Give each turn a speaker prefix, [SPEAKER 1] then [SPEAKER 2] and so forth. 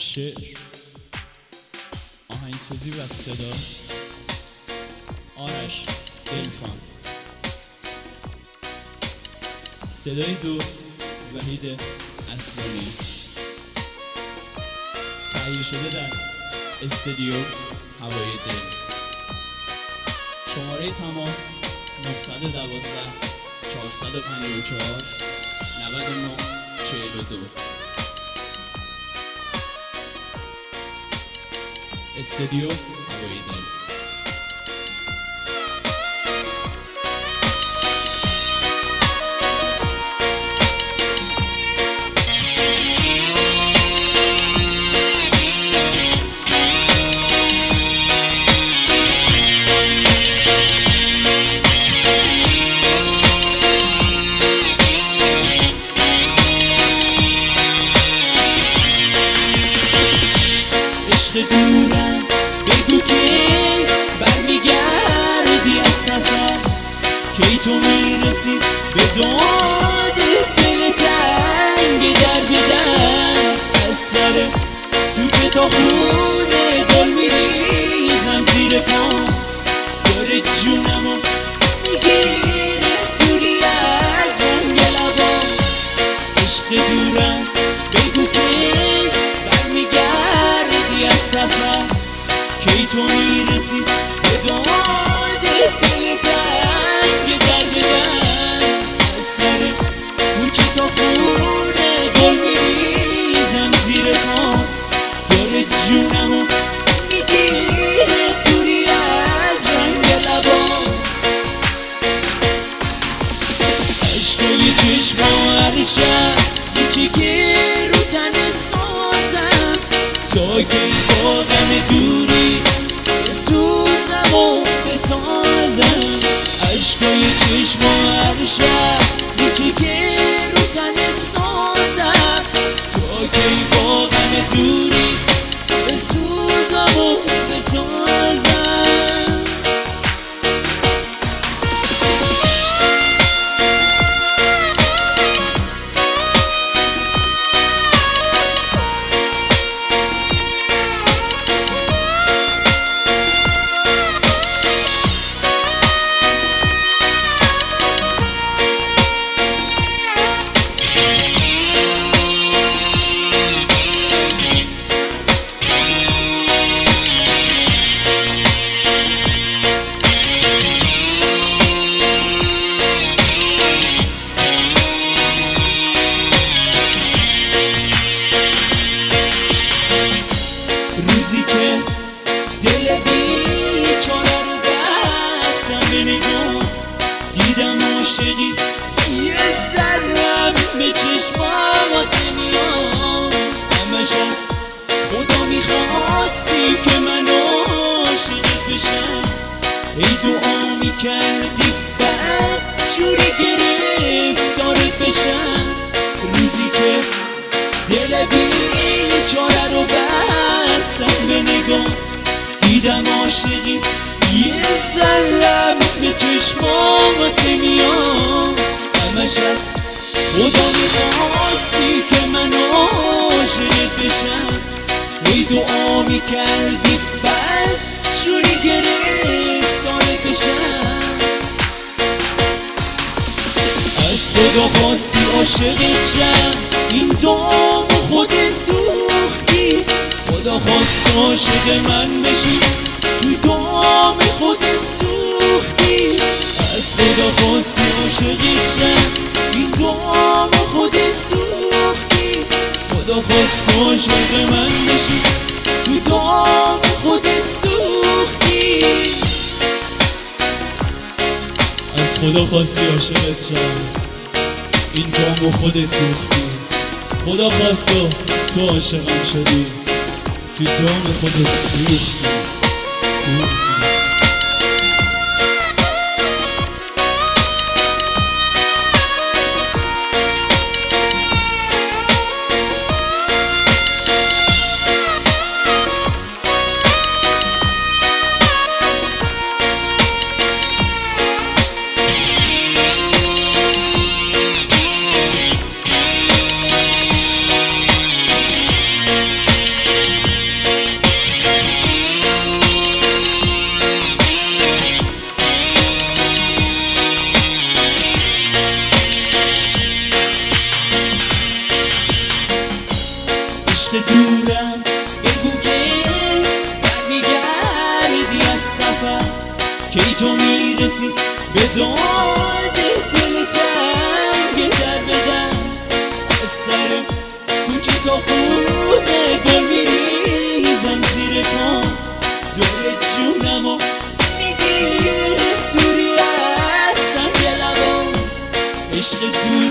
[SPEAKER 1] شعر، آهنگسازی و صدا آرش دلفان، صدای دو وحید اصلانی، تهیه شده در استودیو هوای دل. شماره تماس 912 454 99 42. استودیو هوای دل.
[SPEAKER 2] دورم بگو که برمیگردی از سفر، کی تو میرسی به داد دل تنگ در بدر. از سر کوچه تا خونه گل میریزم زیر پام، داره جونمو میگیره دوری از رنگ لبام. عشق دورم بگو که برمیگردی از سفر، کی تو میرسی به داد دل تنگ در بدر. از سر کوچه تا خونه گل میریزم زیر پام، داره جونمو میگیره دوری از رنگ لبام. عشقای چشمام هر شب یه چیکه رو تن سازم، تا که با غم دوری بسوزم و بسازم. عشقای چشمام هر شب یه چیکه رو تن سازم، تا که با غم دوری بسوزم و بسازم. روزی که دل بیچاره رو بستم به نگاه، دیدم عاشقی یه ذرم به چشمات نمیاد. همش از خدا میخواستی که من عاشقت بشم، ای دعا میکردی بعد جوری گرفتارت بشم. روزی که دل بیچاره رو بستم به نگاه، دیدم عاشقی یه ذرم به چشمات نمیاد. همش از خدا میخواستی که من عاشقت بشم، ای دعا میکردی بعد جوری گرفتارت بشم. از خدا خواستی عاشقت شم، این دام خودت دوختی. خدا خواست عاشق من بشی، تو دام خودت سوختی. از خدا خواستی عاشقت شم، این دام خودت دوختی. خدا خواست عاشق من بشی، تو دام خودت سوختی.
[SPEAKER 1] از خدا خواستی عاشقت شم، این دام خودت دوختی. خدا خواست و تو عاشقم شدی، تو دام خودت سوختی.
[SPEAKER 2] کی تو میرسی به داد دل تنگ در بدن از سر کوچه تا خونه گل میریزم زیر پام دور جونمو میگیره دوری از رنگ لبام عشق